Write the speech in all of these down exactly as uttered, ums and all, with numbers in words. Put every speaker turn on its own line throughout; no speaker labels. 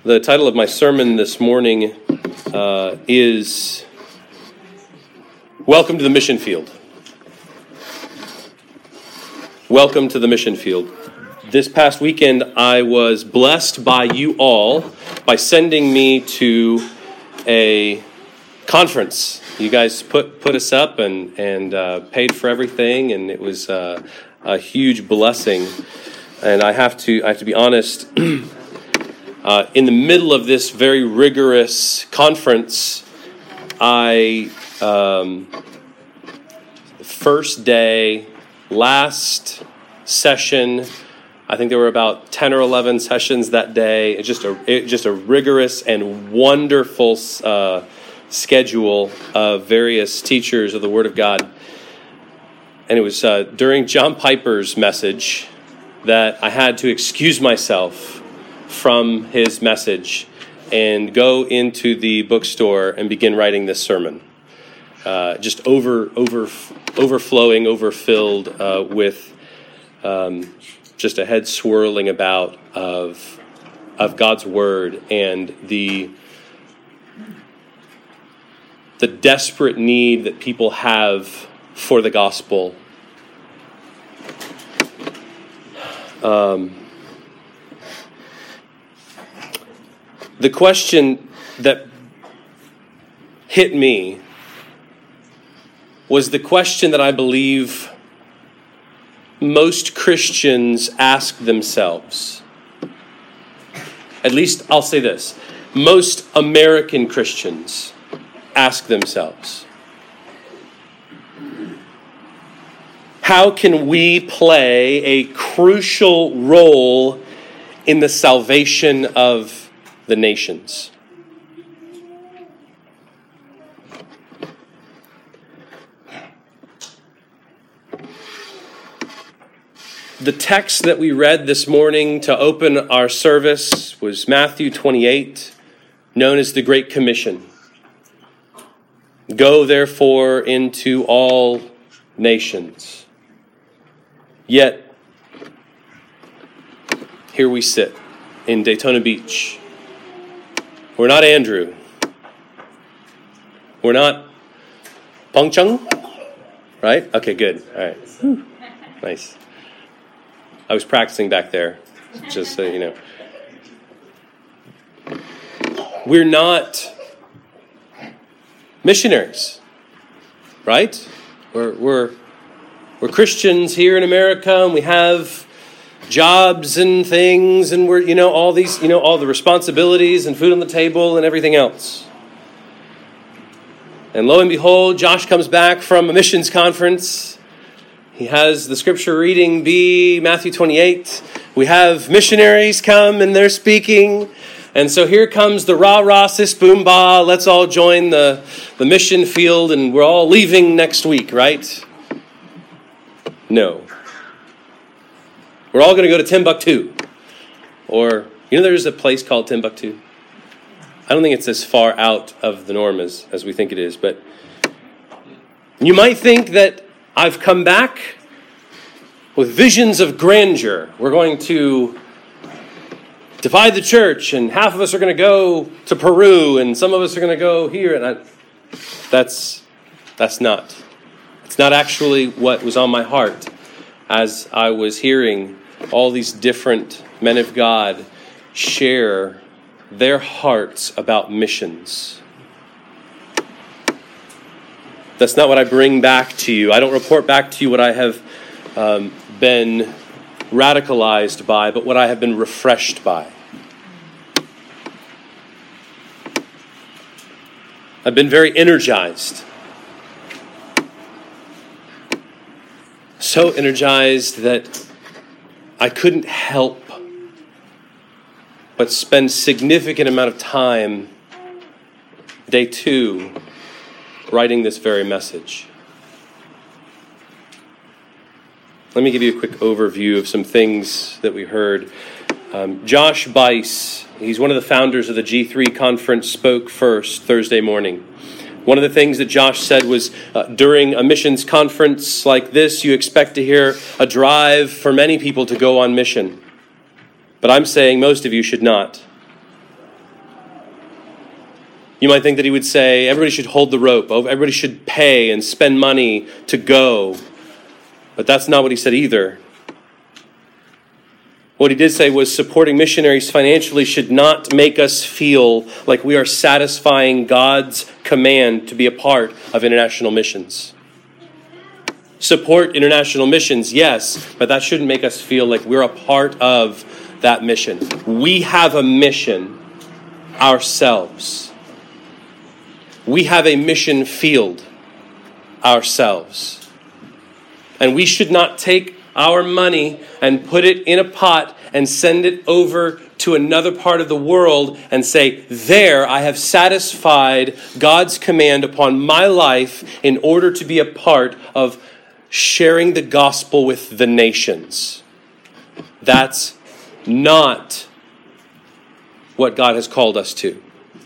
The title of my sermon this morning uh, is Welcome to the Mission Field. Welcome to the mission field. This past weekend, I was blessed by you all by sending me to a conference. You guys put put us up and and uh, paid for everything, and it was uh, a huge blessing. And I have to I have to be honest. Uh, in the middle of this very rigorous conference, I, um, first day, last session, I think there were about ten or eleven sessions that day. It's just a, it, just a rigorous and wonderful uh, schedule of various teachers of the Word of God. And it was uh, during John Piper's message that I had to excuse myself from his message and go into the bookstore and begin writing this sermon. Uh, just over, over, overflowing, overfilled uh, with um, just a head swirling about of of God's word and the the desperate need that people have for the gospel. Um. The question that hit me was the question that I believe most Christians ask themselves. At least I'll say this. Most American Christians ask themselves. How can we play a crucial role in the salvation of the nations? The text that we read this morning to open our service was Matthew twenty-eight, known as the Great Commission. Go, therefore, into all nations. Yet, here we sit in Daytona Beach. We're not Andrew. We're not Peng Chung, right? Okay, good. All right. Whew. Nice. I was practicing back there, just so you know. We're not missionaries, right? We're we're we're Christians here in America, and we have jobs and things, and we're, you know, all these, you know, all the responsibilities and food on the table and everything else. And lo and behold, Josh comes back from a missions conference. He has the scripture reading be Matthew twenty-eight. We have missionaries come and they're speaking. And so here comes the rah-rah, sis, boom, bah. Let's all join the, the mission field, and we're all leaving next week, right? No. We're all going to go to Timbuktu. Or, you know, there's a place called Timbuktu. I don't think it's as far out of the norm as, as we think it is. But you might think that I've come back with visions of grandeur. We're going to divide the church, and half of us are going to go to Peru, and some of us are going to go here. And I, that's, that's not. It's not actually what was on my heart as I was hearing all these different men of God share their hearts about missions. That's not what I bring back to you. I don't report back to you what I have um, been radicalized by, but what I have been refreshed by. I've been very energized. So energized that I couldn't help but spend significant amount of time, day two, writing this very message. Let me give you a quick overview of some things that we heard. Um, Josh Buice, he's one of the founders of the G three conference, spoke first Thursday morning. One of the things that Josh said was, uh, during a missions conference like this, you expect to hear a drive for many people to go on mission. But I'm saying most of you should not. You might think that he would say, everybody should hold the rope. Everybody should pay and spend money to go. But that's not what he said either. What he did say was supporting missionaries financially should not make us feel like we are satisfying God's command to be a part of international missions. Support international missions, yes, but that shouldn't make us feel like we're a part of that mission. We have a mission ourselves. We have a mission field ourselves. And we should not take our money and put it in a pot and send it over to another part of the world and say, there, I have satisfied God's command upon my life in order to be a part of sharing the gospel with the nations. That's not what God has called us to.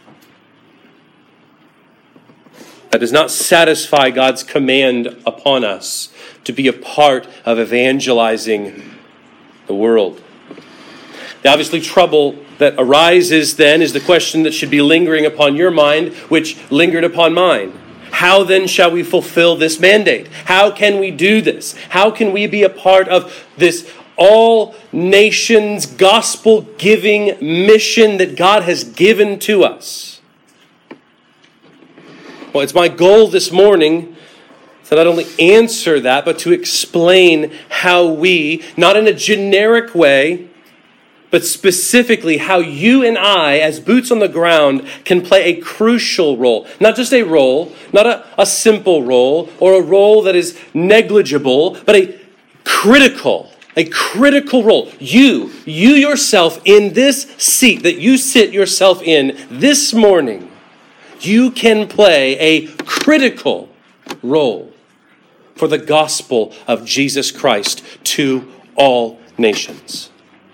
That does not satisfy God's command upon us to be a part of evangelizing the world. The obviously trouble that arises then is the question that should be lingering upon your mind, which lingered upon mine. How then shall we fulfill this mandate? How can we do this? How can we be a part of this all nations gospel-giving mission that God has given to us? Well, it's my goal this morning to not only answer that, but to explain how we, not in a generic way, but specifically how you and I, as boots on the ground, can play a crucial role. Not just a role, not a, a simple role, or a role that is negligible, but a critical, a critical role. You, you yourself in this seat that you sit yourself in this morning, you can play a critical role for the gospel of Jesus Christ to all nations.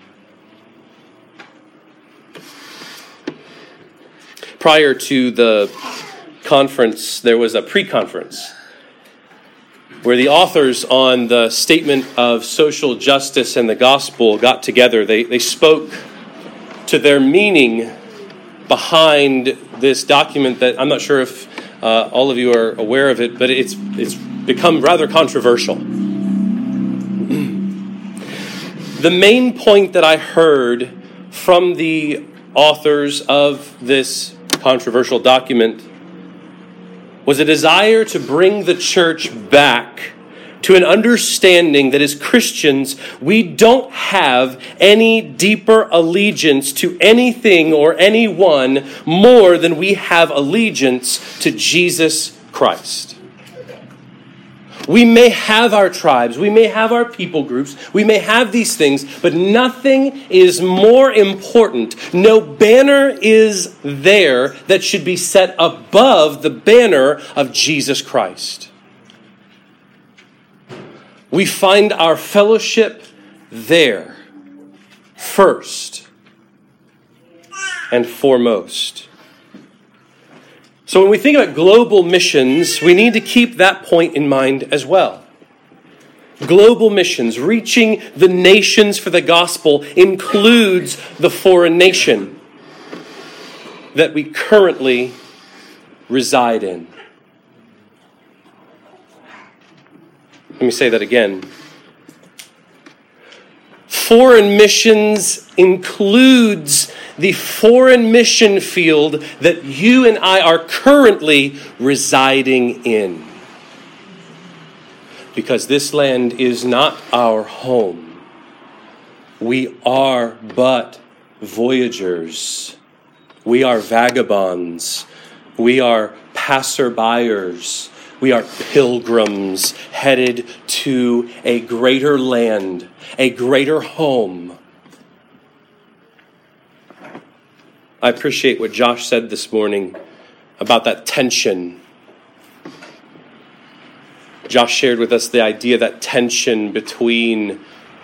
Prior to the conference, there was a pre-conference where the authors on the statement of social justice and the gospel got together. They, they spoke to their meaning behind this document that I'm not sure if uh, all of you are aware of it, but it's it's become rather controversial. The main point that I heard from the authors of this controversial document was a desire to bring the church back to an understanding that as Christians, we don't have any deeper allegiance to anything or anyone more than we have allegiance to Jesus Christ. We may have our tribes, we may have our people groups, we may have these things, but nothing is more important. No banner is there that should be set above the banner of Jesus Christ. We find our fellowship there, first and foremost. So when we think about global missions, we need to keep that point in mind as well. Global missions, reaching the nations for the gospel, includes the foreign nation that we currently reside in. Let me say that again. Foreign missions includes the foreign mission field that you and I are currently residing in. Because this land is not our home. We are but voyagers. We are vagabonds. We are passerbyers. We are pilgrims headed to a greater land, a greater home. I appreciate what Josh said this morning about that tension. Josh shared with us the idea that tension between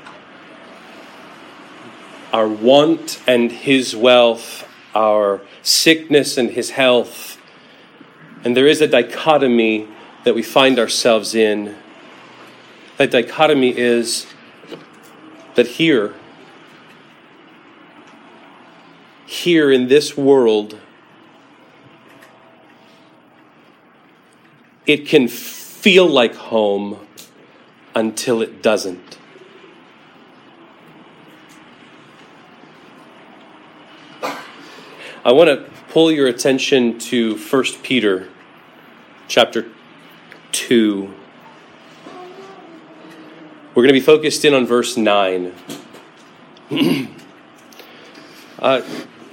our want and his wealth, our sickness and his health. And there is a dichotomy that we find ourselves in. That dichotomy is that here, here in this world, it can feel like home until it doesn't. I want to pull your attention to First Peter chapter two. We're going to be focused in on verse nine. uh,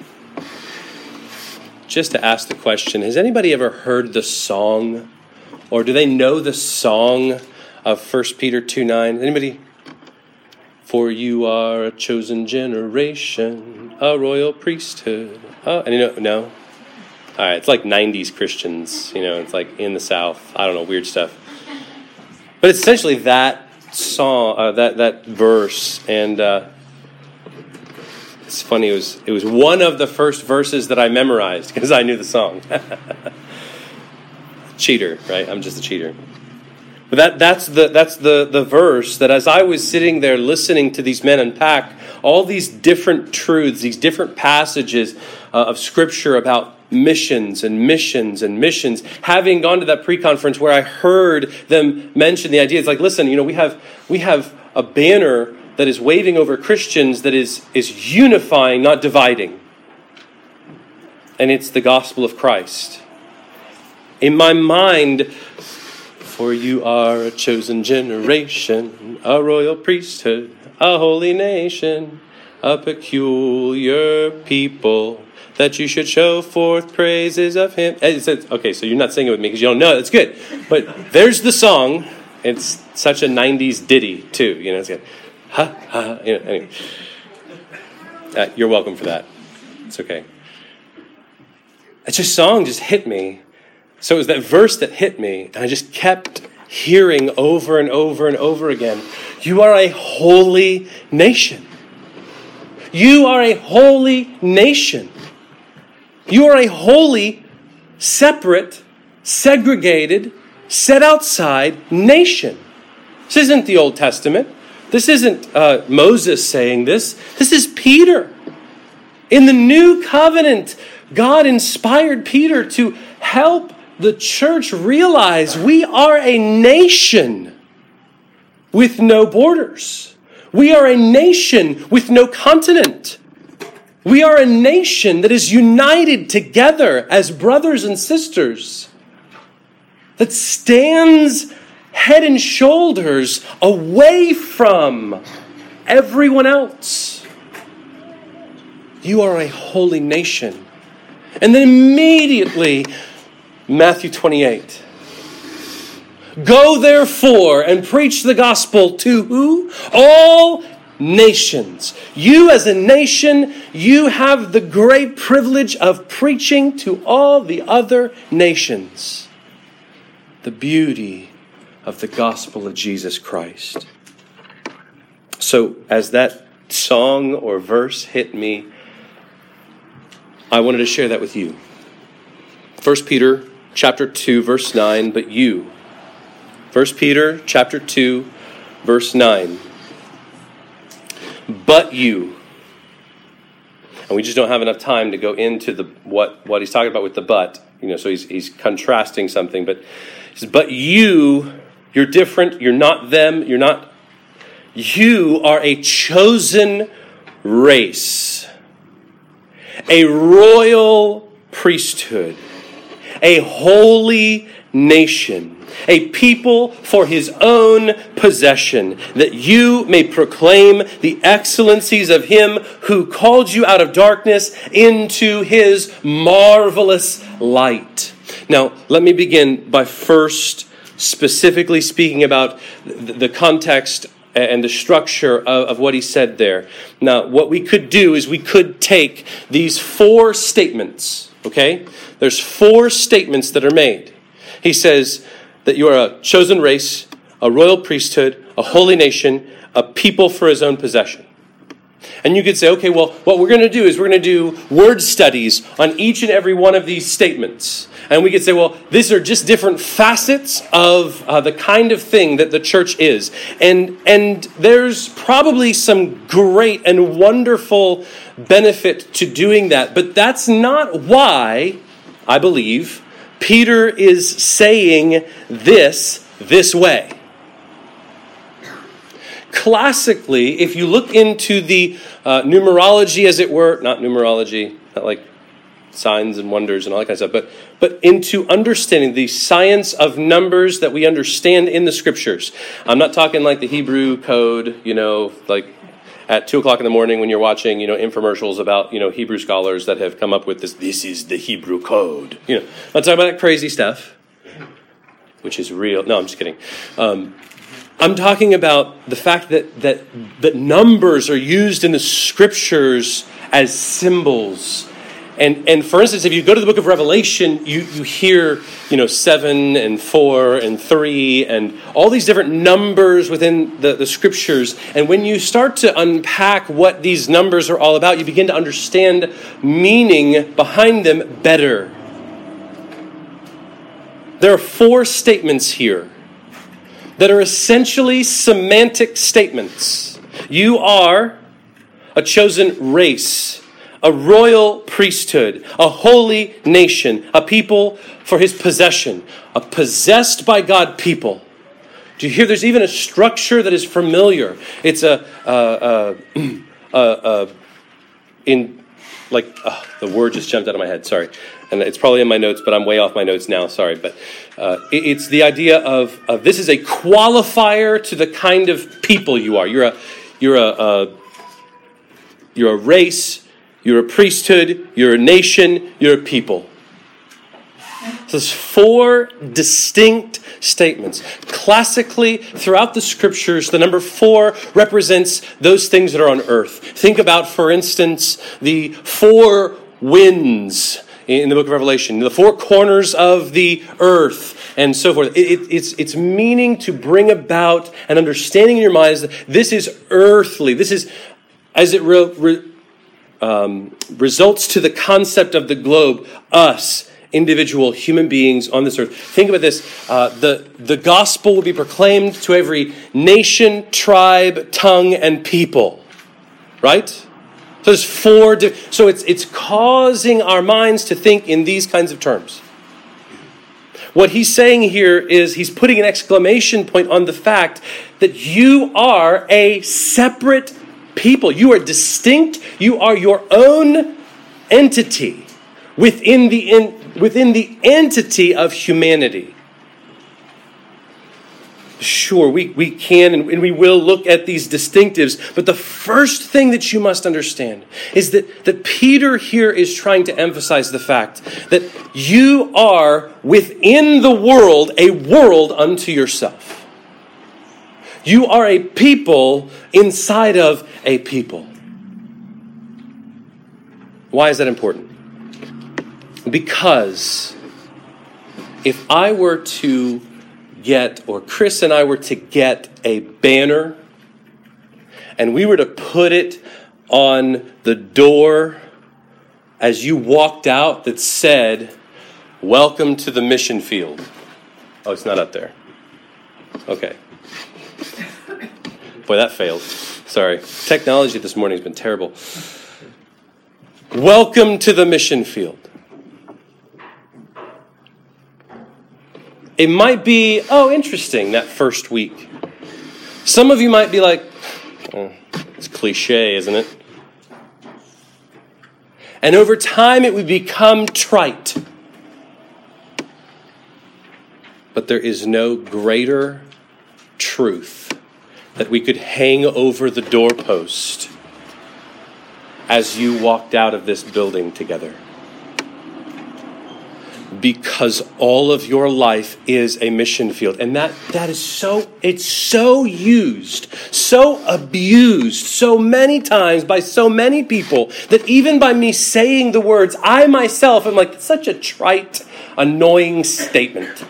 just to ask the question, has anybody ever heard the song, or do they know the song of First Peter two nine? Anybody? For you are a chosen generation, a royal priesthood. Oh, and you know, no? All right, it's like nineties Christians, you know, it's like in the South. I don't know, weird stuff. But it's essentially that song, uh, that that verse, and uh, it's funny. It was it was one of the first verses that I memorized because I knew the song. Cheater, right? I'm just a cheater. But that that's the that's the the verse that, as I was sitting there listening to these men unpack all these different truths, these different passages uh, of Scripture about missions and missions and missions, having gone to that pre-conference where I heard them mention the idea. It's like, listen, you know, we have we have a banner that is waving over Christians that is is unifying, not dividing. And it's the gospel of Christ. In my mind, for you are a chosen generation, a royal priesthood, a holy nation, a peculiar people, that you should show forth praises of him. It says, okay, so you're not singing with me because you don't know it. That's good. But there's the song. It's such a nineties ditty, too. You know, it's like, ha, ha. You know, anyway. Uh, you're welcome for that. It's okay. It's just song just hit me. So it was that verse that hit me, and I just kept hearing over and over and over again, you are a holy nation. You are a holy nation. You are a holy, separate, segregated, set outside nation. This isn't the Old Testament. This isn't uh, Moses saying this. This is Peter. In the new covenant, God inspired Peter to help the church realize we are a nation with no borders. We are a nation with no continent. We are a nation that is united together as brothers and sisters, that stands head and shoulders away from everyone else. You are a holy nation. And then immediately, Matthew twenty-eight. Go therefore and preach the gospel to who? All nations. You as a nation, you have the great privilege of preaching to all the other nations the beauty of the gospel of Jesus Christ. So as that song or verse hit me, I wanted to share that with you. First Peter chapter two, verse nine, but you. First Peter chapter two, verse nine. But you. And we just don't have enough time to go into the what, what he's talking about with the but. You know, so he's he's contrasting something. But he says, but you, you're different. You're not them. You're not. You are a chosen race. A royal priesthood. A holy nation. A people for his own possession, that you may proclaim the excellencies of him who called you out of darkness into his marvelous light. Now, let me begin by first specifically speaking about the context and the structure of, of what he said there. Now, what we could do is we could take these four statements, okay? There's four statements that are made. He says that you are a chosen race, a royal priesthood, a holy nation, a people for his own possession. And you could say, okay, well, what we're going to do is we're going to do word studies on each and every one of these statements. And we could say, well, these are just different facets of uh, the kind of thing that the church is. And, and there's probably some great and wonderful benefit to doing that. But that's not why, I believe, Peter is saying this this way. Classically, if you look into the uh, numerology, as it were, not numerology, not like signs and wonders and all that kind of stuff, but, but into understanding the science of numbers that we understand in the scriptures. I'm not talking like the Hebrew code, you know, like at two o'clock in the morning when you're watching, you know, infomercials about, you know, Hebrew scholars that have come up with this, this is the Hebrew code. You know, I'm not talking about that crazy stuff, which is real. No, I'm just kidding. Um, I'm talking about the fact that, that that numbers are used in the scriptures as symbols. And and for instance, if you go to the book of Revelation, you, you hear, you know, seven and four and three and all these different numbers within the, the scriptures. And when you start to unpack what these numbers are all about, you begin to understand meaning behind them better. There are four statements here that are essentially semantic statements. You are a chosen race, a royal priesthood, a holy nation, a people for his possession, a possessed by God people. Do you hear? There's even a structure that is familiar. It's a, uh, uh, uh, uh, in, like, uh, the word just jumped out of my head, sorry. And it's probably in my notes, but I'm way off my notes now, sorry. But uh, it, it's the idea of, of this is a qualifier to the kind of people you are. You're a, you're a, uh, you're a race, you're a priesthood, you're a nation, you're a people. So there's four distinct statements. Classically, throughout the scriptures, the number four represents those things that are on earth. Think about, for instance, the four winds in the book of Revelation, the four corners of the earth, and so forth. It, it, it's, it's meaning to bring about an understanding in your minds that this is earthly. This is, as it re, re, um, results to the concept of the globe, us, individual human beings on this earth. Think about this. Uh, the, the gospel will be proclaimed to every nation, tribe, tongue, and people. Right? So there's four. Di- so it's it's causing our minds to think in these kinds of terms. What he's saying here is he's putting an exclamation point on the fact that you are a separate people. You are distinct. You are your own entity within the in, within the entity of humanity. Sure, we, we can and, and we will look at these distinctives, but the first thing that you must understand is that, that Peter here is trying to emphasize the fact that you are within the world a world unto yourself. You are a people inside of a people. Why is that important? Because if I were to get, or Chris and I were to get a banner, and we were to put it on the door as you walked out that said, "Welcome to the mission field." Oh, it's not up there. Okay. Boy, that failed. Sorry. Technology this morning has been terrible. Welcome to the mission field. It might be, oh, interesting, that first week. Some of you might be like, oh, it's cliche, isn't it? And over time, it would become trite. But there is no greater truth that we could hang over the doorpost as you walked out of this building together. Because all of your life is a mission field. And that, that is so, it's so used, so abused so many times by so many people that even by me saying the words, I myself am like, such a trite, annoying statement.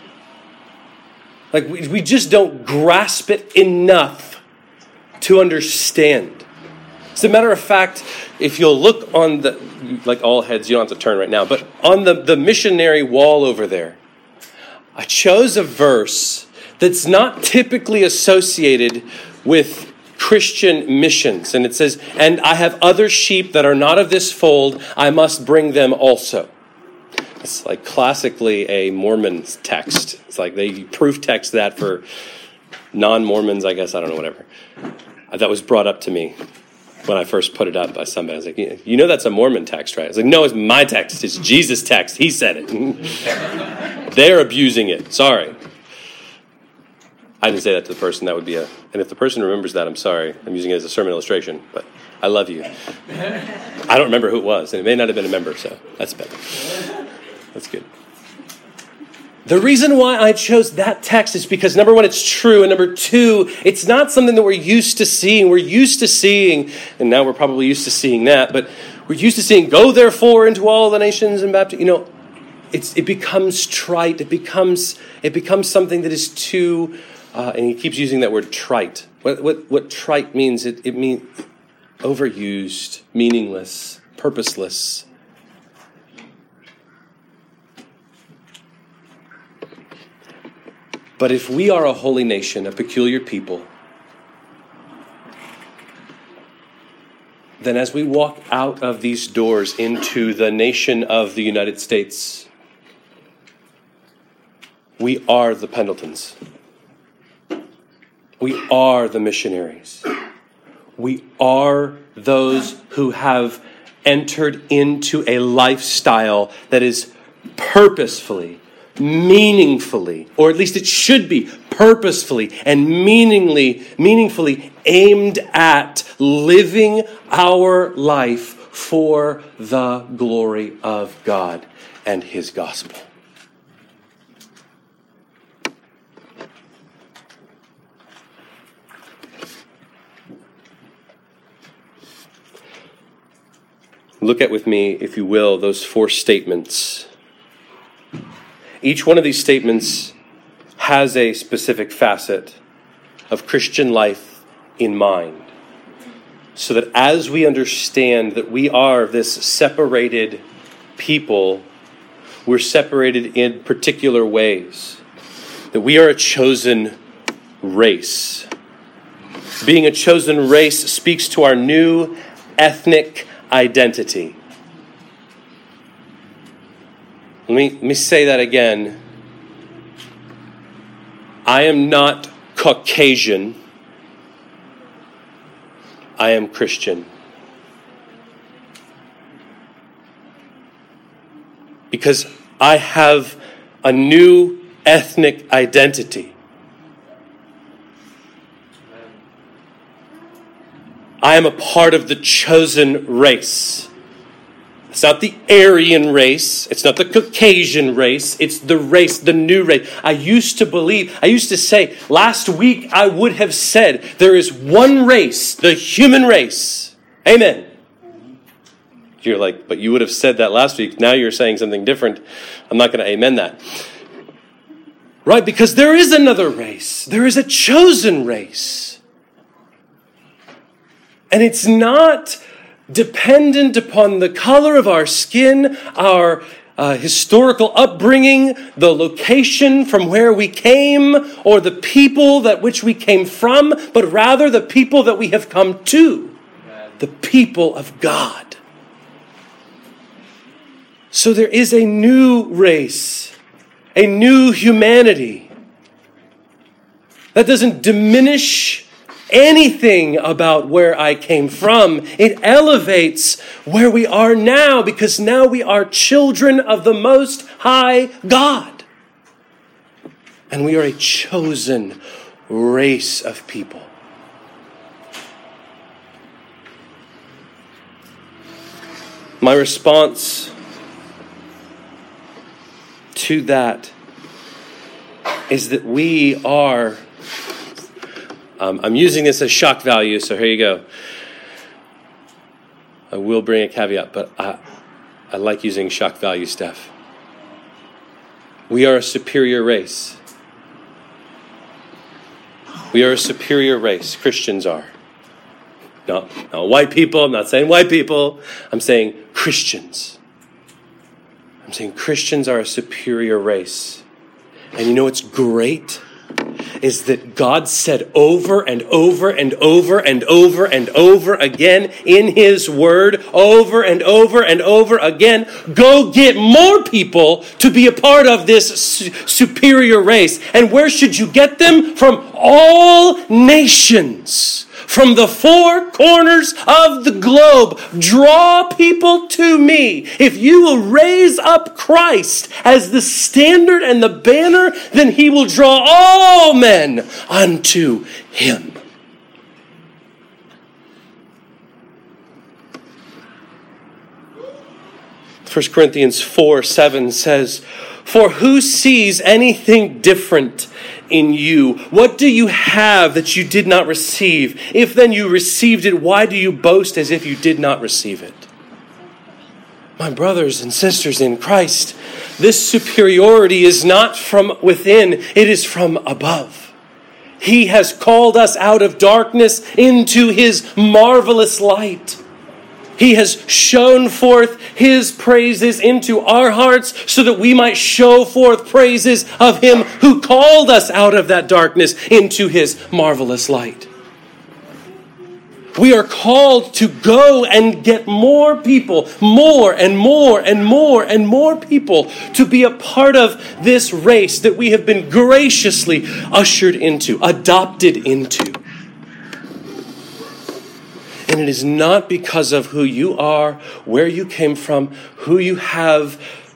Like we, we just don't grasp it enough to understand. As a matter of fact, if you'll look on the, like all heads, you don't have to turn right now, but on the, the missionary wall over there, I chose a verse that's not typically associated with Christian missions. And it says, "And I have other sheep that are not of this fold, I must bring them also." It's like classically a Mormon text. It's like they proof text that for non-Mormons, I guess. I don't know, whatever. That was brought up to me when I first put it up by somebody. I was like, you know that's a Mormon text, right? I was like, no, it's my text. It's Jesus' text. He said it. They're abusing it. Sorry. I didn't say that to the person. That would be a... And if the person remembers that, I'm sorry. I'm using it as a sermon illustration, but I love you. I don't remember who it was, and it may not have been a member, so that's better. That's good. The reason why I chose that text is because, number one, it's true, and number two, it's not something that we're used to seeing. We're used to seeing, and now we're probably used to seeing that, but we're used to seeing, go therefore into all the nations and baptize. You know, it's it becomes trite. It becomes it becomes something that is too, uh, and he keeps using that word trite. What what what trite means? It it means overused, meaningless, purposeless. But if we are a holy nation, a peculiar people, then as we walk out of these doors into the nation of the United States, we are the Pendletons. We are the missionaries. We are those who have entered into a lifestyle that is purposefully, meaningfully, or at least it should be purposefully and meaningly, meaningfully aimed at living our life for the glory of God and His gospel. Look at with me, if you will, those four statements. Each one of these statements has a specific facet of Christian life in mind. So that as we understand that we are this separated people, we're separated in particular ways. That we are a chosen race. Being a chosen race speaks to our new ethnic identity. Let me, let me say that again. I am not Caucasian. I am Christian. Because I have a new ethnic identity. I am a part of the chosen race. It's not the Aryan race. It's not the Caucasian race. It's the race, the new race. I used to believe, I used to say, last week I would have said, there is one race, the human race. Amen. You're like, but you would have said that last week. Now you're saying something different. I'm not going to amen that. Right? Because there is another race. There is a chosen race. And it's not dependent upon the color of our skin, our uh, historical upbringing, the location from where we came, or the people that which we came from, but rather the people that we have come to, the people of God. So there is a new race, a new humanity that doesn't diminish anything about where I came from. It elevates where we are now, because now we are children of the Most High God. And we are a chosen race of people. My response to that is that we are Um, I'm using this as shock value, so here you go. I will bring a caveat, but I, I like using shock value stuff. We are a superior race. We are a superior race. Christians are. No, not white people. I'm not saying white people. I'm saying Christians. I'm saying Christians are a superior race. And you know what's great? is that God said over and over and over and over and over again in his word, over and over and over again, go get more people to be a part of this su- superior race. And where should you get them? From all nations. From the four corners of the globe, draw people to me. If you will raise up Christ as the standard and the banner, then he will draw all men unto him. First Corinthians four seven says, "For who sees anything different in you? What do you have that you did not receive? If then you received it, why do you boast as if you did not receive it?" My brothers and sisters in Christ, this superiority is not from within, it is from above. He has called us out of darkness into his marvelous light. He has shown forth his praises into our hearts so that we might show forth praises of him who called us out of that darkness into his marvelous light. We are called to go and get more people, more and more and more and more people to be a part of this race that we have been graciously ushered into, adopted into. And it is not because of who you are, where you came from, who you have.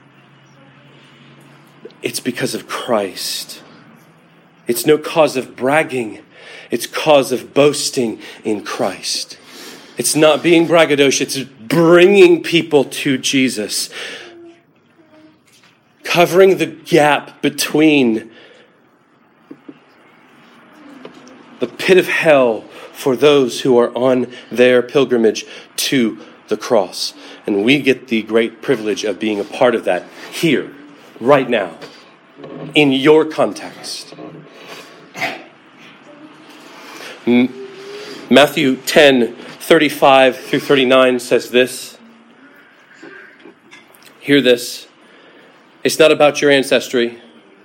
It's because of Christ. It's no cause of bragging. It's cause of boasting in Christ. It's not being braggadocious. It's bringing people to Jesus. Covering the gap between the pit of hell for those who are on their pilgrimage to the cross. And we get the great privilege of being a part of that here, right now, in your context. Matthew ten, thirty-five through thirty-nine says this. Hear this. It's not about your ancestry.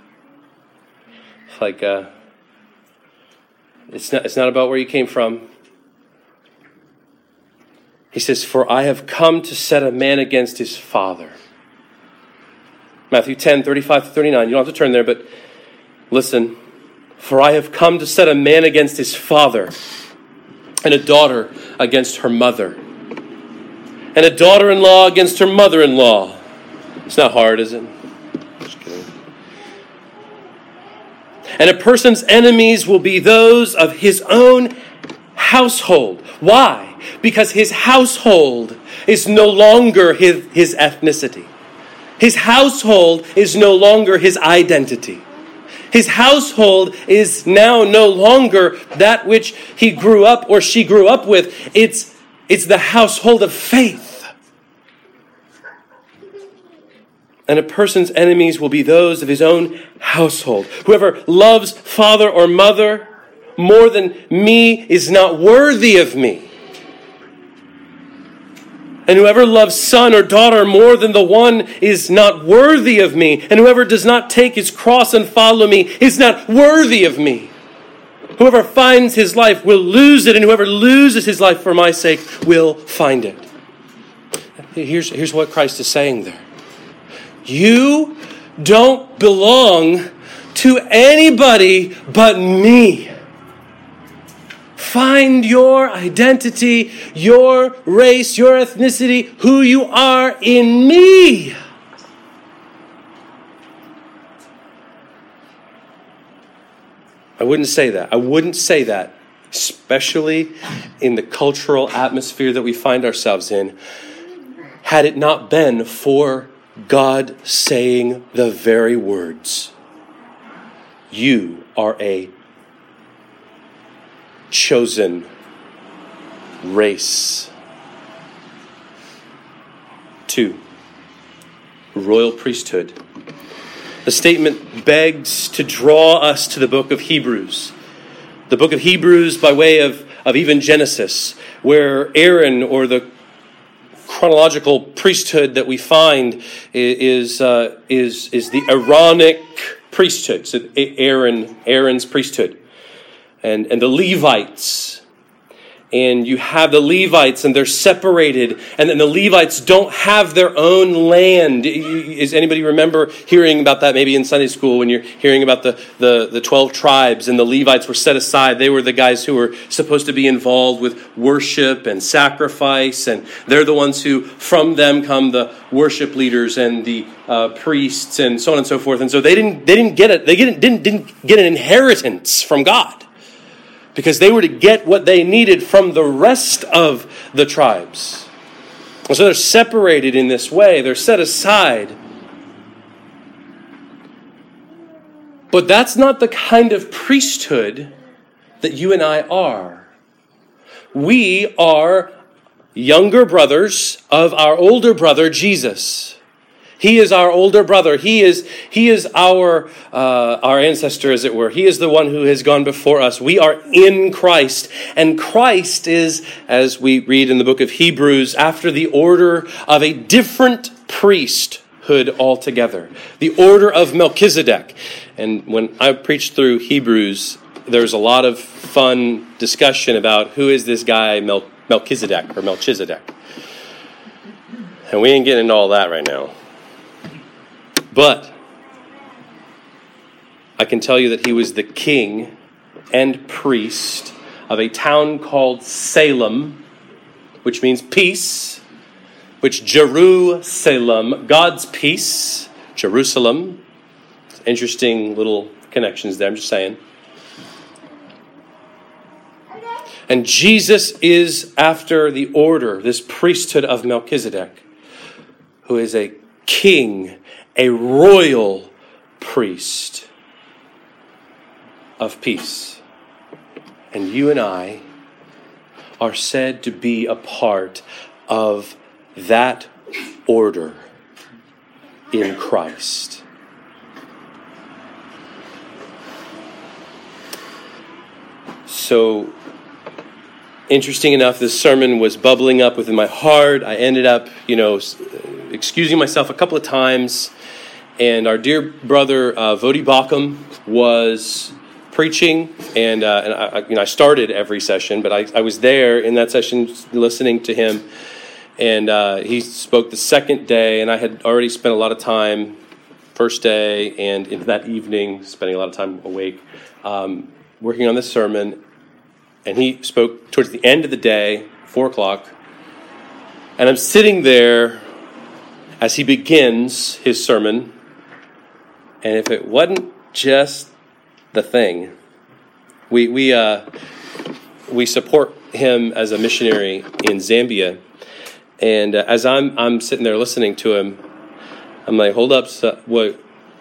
Like, uh, It's not, it's not about where you came from. He says, "For I have come to set a man against his father." Matthew ten, thirty-five to thirty-nine. You don't have to turn there, but listen. "For I have come to set a man against his father, and a daughter against her mother, and a daughter-in-law against her mother-in-law." It's not hard, is it? Just kidding. "And a person's enemies will be those of his own household." Why? Because his household is no longer his, his ethnicity. His household is no longer his identity. His household is now no longer that which he grew up or she grew up with. It's, it's the household of faith. "And a person's enemies will be those of his own household. Whoever loves father or mother more than me is not worthy of me. And whoever loves son or daughter more than the one is not worthy of me. And whoever does not take his cross and follow me is not worthy of me. Whoever finds his life will lose it, and whoever loses his life for my sake will find it." Here's, here's what Christ is saying there. You don't belong to anybody but me. Find your identity, your race, your ethnicity, who you are in me. I wouldn't say that. I wouldn't say that, especially in the cultural atmosphere that we find ourselves in, had it not been for God saying the very words, "You are a chosen race." Two, royal priesthood. The statement begs to draw us to the book of Hebrews. The book of Hebrews by way of, of even Genesis, where Aaron, or the chronological priesthood that we find, is uh, is is the Aaronic priesthood. So Aaron, Aaron's priesthood. And, and the Levites. And you have the Levites, and they're separated. And then the Levites don't have their own land. Does anybody remember hearing about that maybe in Sunday school when you're hearing about the, the, the twelve tribes and the Levites were set aside? They were the guys who were supposed to be involved with worship and sacrifice. And they're the ones who, from them come the worship leaders and the uh, priests and so on and so forth. And so they didn't they didn't get it. They didn't, didn't, didn't get an inheritance from God, because they were to get what they needed from the rest of the tribes. And so they're separated in this way. They're set aside. But that's not the kind of priesthood that you and I are. We are younger brothers of our older brother, Jesus. He is our older brother. He is he is our uh, our ancestor, as it were. He is the one who has gone before us. We are in Christ. And Christ is, as we read in the book of Hebrews, after the order of a different priesthood altogether. The order of Melchizedek. And when I preached through Hebrews, there's a lot of fun discussion about who is this guy Mel- Melchizedek or Melchizedek. And we ain't getting into all that right now. But I can tell you that he was the king and priest of a town called Salem, which means peace, which Jerusalem, God's peace, Jerusalem. Interesting little connections there, I'm just saying. And Jesus is after the order, this priesthood of Melchizedek, who is a king, a royal priest of peace. And you and I are said to be a part of that order in Christ. So, interesting enough, this sermon was bubbling up within my heart. I ended up, you know, excusing myself a couple of times. And our dear brother, uh, Vodi Bakum, was preaching. And, uh, and I, you know, I started every session, but I, I was there in that session listening to him. And uh, he spoke the second day, and I had already spent a lot of time, first day and into that evening, spending a lot of time awake, um, working on this sermon. And he spoke towards the end of the day, four o'clock. And I'm sitting there as he begins his sermon. And if it wasn't just the thing, we we uh, we support him as a missionary in Zambia. And uh, as I'm I'm sitting there listening to him, I'm like, hold up, so, what?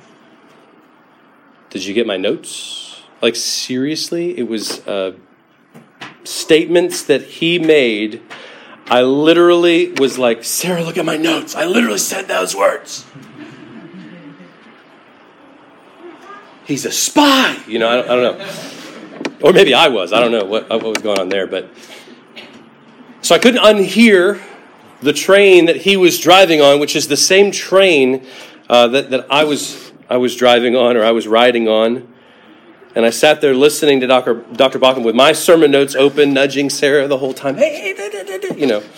Did you get my notes? Like, seriously? It was uh, statements that he made. I literally was like, Sarah, look at my notes. I literally said those words. He's a spy. You know, I don't, I don't know. Or maybe I was. I don't know what, what was going on there. But so I couldn't unhear the train that he was driving on, which is the same train uh, that, that I was I was driving on or I was riding on. And I sat there listening to Doctor Doctor Bakum with my sermon notes open, nudging Sarah the whole time. Hey, hey, da, da, da, you know.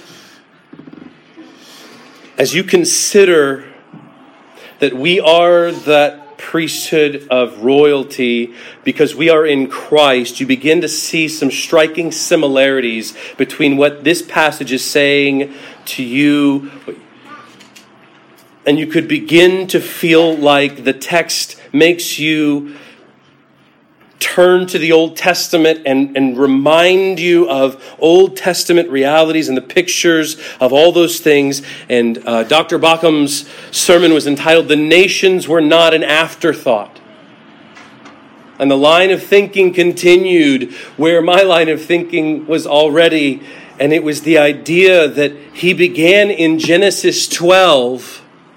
As you consider that we are that priesthood of royalty because we are in Christ, you begin to see some striking similarities between what this passage is saying to you. And you could begin to feel like the text makes you turn to the Old Testament and, and remind you of Old Testament realities and the pictures of all those things. And uh, Doctor Bakum's sermon was entitled, "The Nations Were Not an Afterthought." And the line of thinking continued where my line of thinking was already. And it was the idea that he began in Genesis twelve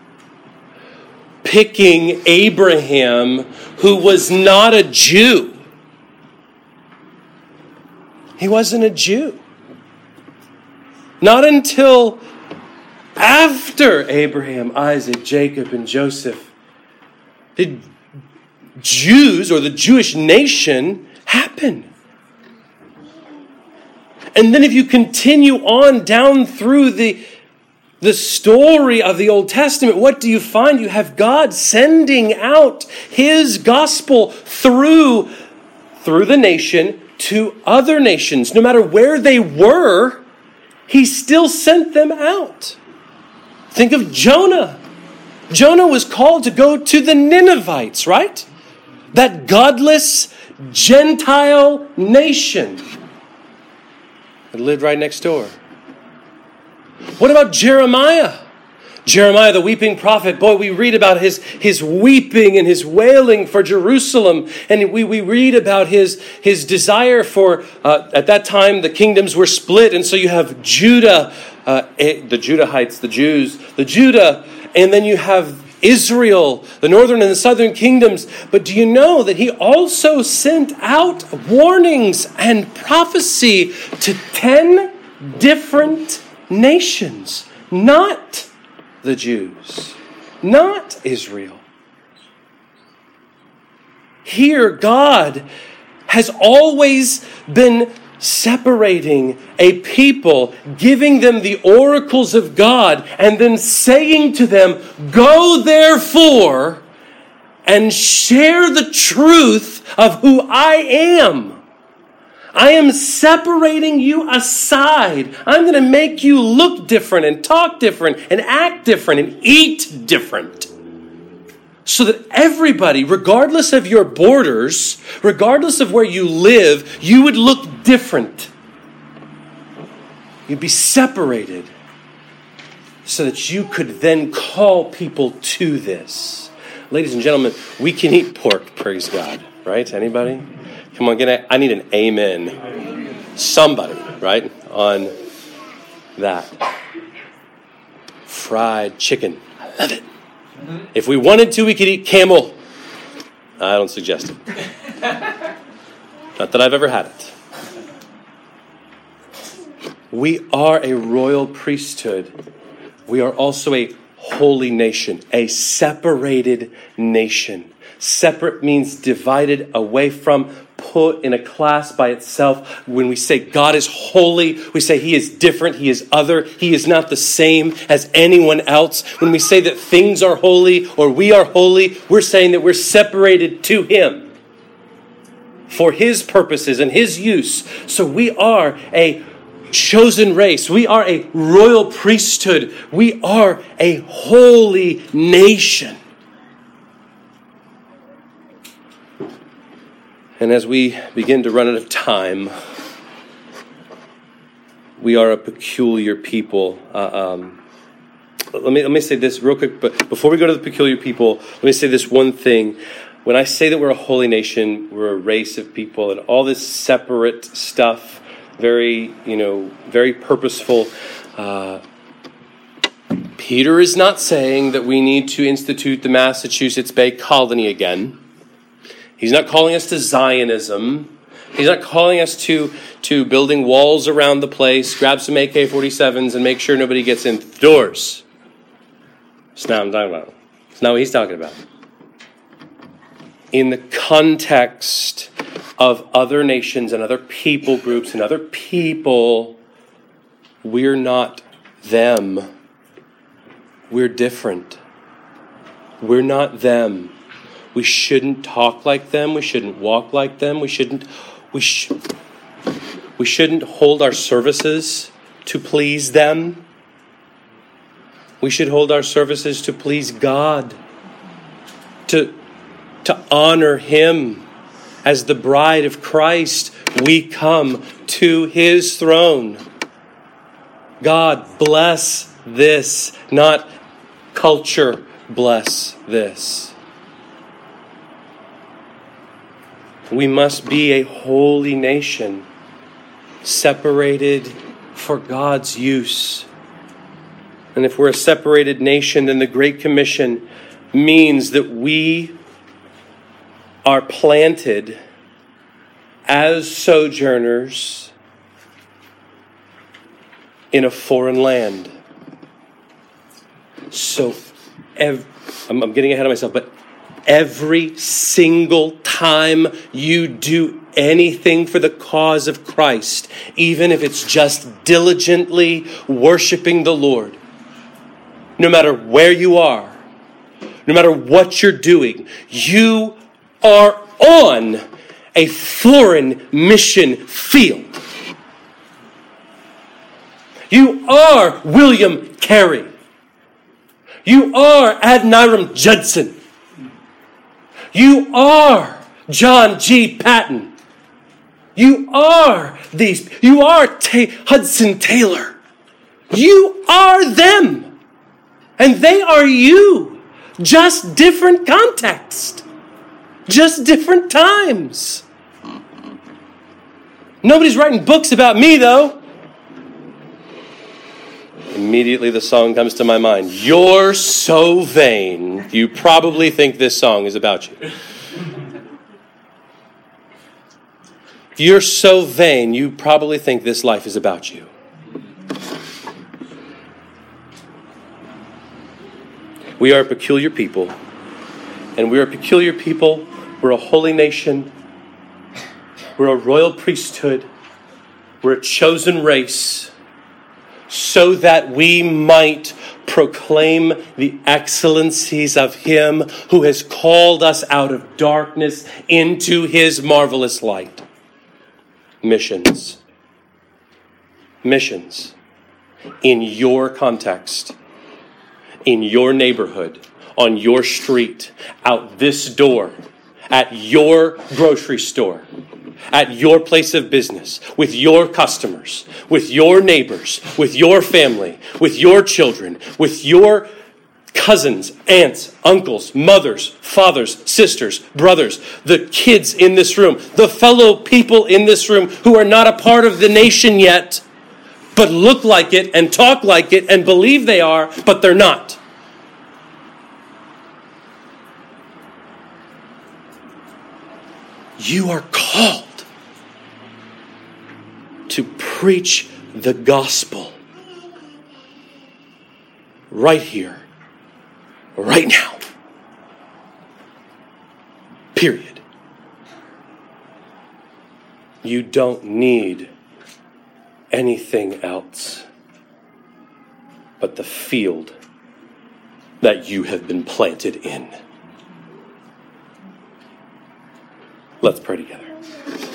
picking Abraham, who was not a Jew. He wasn't a Jew. Not until after Abraham, Isaac, Jacob, and Joseph did Jews or the Jewish nation happen. And then if you continue on down through the, the story of the Old Testament, what do you find? You have God sending out his gospel through, through the nation to other nations. No matter where they were, he still sent them out. Think of Jonah. Jonah was called to go to the Ninevites, right? That godless Gentile nation that lived right next door. What about Jeremiah? Jeremiah, the weeping prophet. Boy, we read about his, his weeping and his wailing for Jerusalem. And we, we read about his, his desire for, uh, at that time, the kingdoms were split. And so you have Judah, uh, the Judahites, the Jews, the Judah, and then you have Israel, the northern and the southern kingdoms. But do you know that he also sent out warnings and prophecy to ten different nations? Not the Jews, not Israel. Here, God has always been separating a people, giving them the oracles of God, and then saying to them, go therefore and share the truth of who I am. I am separating you aside. I'm going to make you look different and talk different and act different and eat different. So that everybody, regardless of your borders, regardless of where you live, you would look different. You'd be separated so that you could then call people to this. Ladies and gentlemen, we can eat pork, praise God, right? Anybody? Come on, get a, I need an amen. Somebody, right, on that. Fried chicken. I love it. If we wanted to, we could eat camel. I don't suggest it. Not that I've ever had it. We are a royal priesthood. We are also a holy nation, a separated nation. Separate means divided away from, put in a class by itself. When we say God is holy, we say he is different, he is other, he is not the same as anyone else. When we say that things are holy or we are holy, we're saying that we're separated to him for his purposes and his use. So we are a chosen race. We are a royal priesthood. We are a holy nation. And as we begin to run out of time, we are a peculiar people. Uh, um, let me let me say this real quick. But before we go to the peculiar people, let me say this one thing. When I say that we're a holy nation, we're a race of people, and all this separate stuff, very you know, very purposeful. Uh, Peter is not saying that we need to institute the Massachusetts Bay Colony again. He's not calling us to Zionism. He's not calling us to, to building walls around the place, grab some A K forty-sevens and make sure nobody gets in the doors. That's not what I'm talking about. That's not what he's talking about. In the context of other nations and other people groups and other people, we're not them. We're different. We're not them. We shouldn't talk like them. We shouldn't walk like them. We shouldn't we sh- we shouldn't hold our services to please them. We should hold our services to please God, to to honor him. As the bride of Christ, we come to his throne. God bless this, not culture bless this. We must be a holy nation, separated for God's use. And if we're a separated nation, then the Great Commission means that we are planted as sojourners in a foreign land. So, ev- I'm, I'm getting ahead of myself, but every single time you do anything for the cause of Christ, even if it's just diligently worshiping the Lord, no matter where you are, no matter what you're doing, you are on a foreign mission field. You are William Carey. You are Adoniram Judson. You are John G. Patton. You are these. You are Ta- Hudson Taylor. You are them. And they are you. Just different context. Just different times. Nobody's writing books about me, though. Immediately the song comes to my mind. You're so vain. You probably think this song is about you. You're so vain. You probably think this life is about you. We are a peculiar people. And we are a peculiar people. We're a holy nation. We're a royal priesthood. We're a chosen race, so that we might proclaim the excellencies of Him who has called us out of darkness into His marvelous light. Missions. Missions. In your context, in your neighborhood, on your street, out this door, at your grocery store, at your place of business, with your customers, with your neighbors, with your family, with your children, with your cousins, aunts, uncles, mothers, fathers, sisters, brothers, the kids in this room, the fellow people in this room who are not a part of the nation yet, but look like it and talk like it and believe they are, but they're not. You are called to preach the gospel right here, right now. Period. You don't need anything else but the field that you have been planted in. Let's pray together.